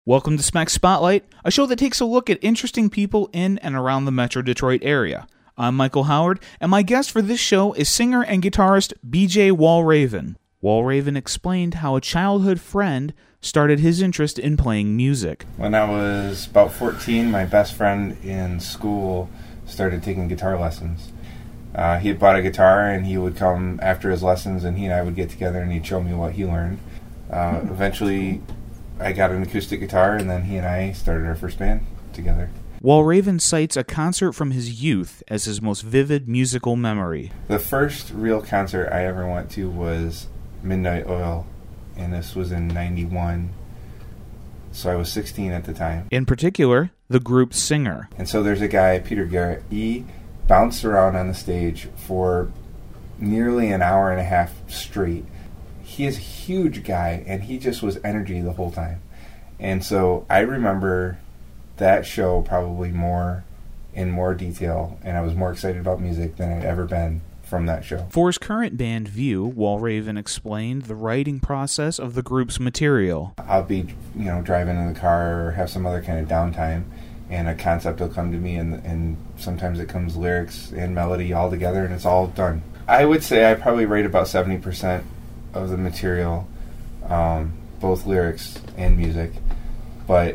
Welcome to Spec Spotlight, a show that takes a look at interesting people in and around the Metro Detroit area. I'm Michael Howard, and my guest for this show is singer and guitarist BJ Walraven. Walraven explained how a childhood friend started his interest in playing music. When I was about 14, my best friend in school started taking guitar lessons. He had bought a guitar, and he would come after his lessons, and he and I would get together, and he'd show me what he learned. Eventually, I got an acoustic guitar, and then he and I started our first band together. Walraven cites a concert from his youth as his most vivid musical memory. The first real concert I ever went to was Midnight Oil, and this was in 91, so I was 16 at the time. In particular, the group's singer. And so there's a guy, Peter Garrett. He bounced around on the stage for nearly an hour and a half straight. He is a huge guy, and he just was energy the whole time. And so I remember that show probably in more detail, and I was more excited about music than I'd ever been from that show. For his current band View, Walraven explained the writing process of the group's material. I'll be, driving in the car or have some other kind of downtime, and a concept will come to me, and sometimes it comes lyrics and melody all together, and it's all done. I would say I probably write about 70% of the material, both lyrics and music, but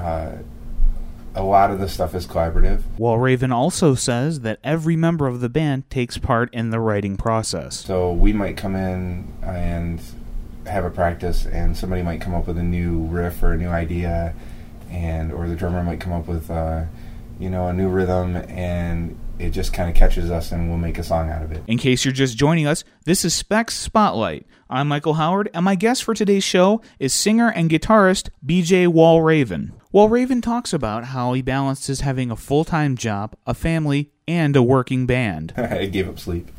a lot of the stuff is collaborative. Walraven also says that every member of the band takes part in the writing process. So we might come in and have a practice, and somebody might come up with a new riff or a new idea, or the drummer might come up with a new rhythm, and it just kind of catches us, and we'll make a song out of it. In case you're just joining us, this is Spec Spotlight. I'm Michael Howard, and my guest for today's show is singer and guitarist BJ Walraven. Walraven talks about how he balances having a full-time job, a family, and a working band. I gave up sleep.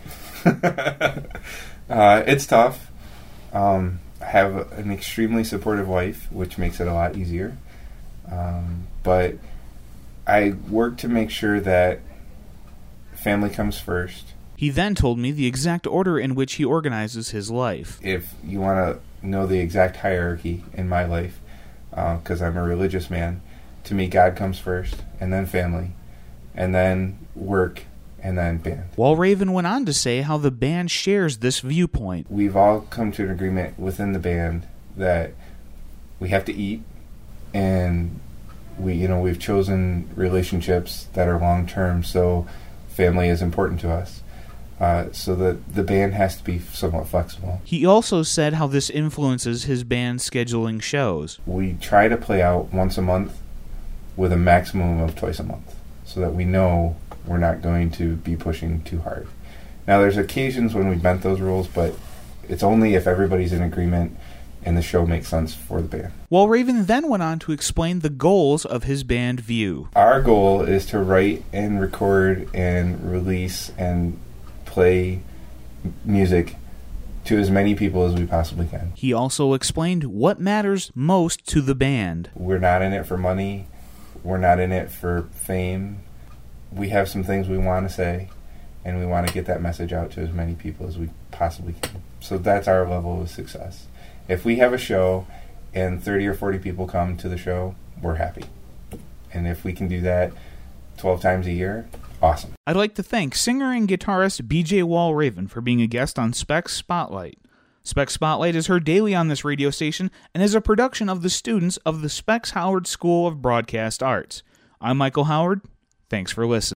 It's tough. I have an extremely supportive wife, which makes it a lot easier. But I work to make sure that family comes first. He then told me the exact order in which he organizes his life. If you want to know the exact hierarchy in my life, because I'm a religious man, to me God comes first, and then family, and then work, and then band. Walraven went on to say how the band shares this viewpoint. We've all come to an agreement within the band that we have to eat, and we've chosen relationships that are long-term, so family is important to us. So the band has to be somewhat flexible. He also said how this influences his band scheduling shows. We try to play out once a month with a maximum of twice a month, so that we know we're not going to be pushing too hard. Now, there's occasions when we bent those rules, but it's only if everybody's in agreement and the show makes sense for the band. Walraven then went on to explain the goals of his band View. Our goal is to write and record and release and play music to as many people as we possibly can. He also explained what matters most to the band. We're not in it for money. We're not in it for fame. We have some things we want to say, and we want to get that message out to as many people as we possibly can. So that's our level of success. If we have a show and 30 or 40 people come to the show, we're happy. And if we can do that 12 times a year, awesome. I'd like to thank singer and guitarist BJ Walraven for being a guest on Spec Spotlight. Spec Spotlight is heard daily on this radio station and is a production of the students of the Specs Howard School of Broadcast Arts. I'm Michael Howard. Thanks for listening.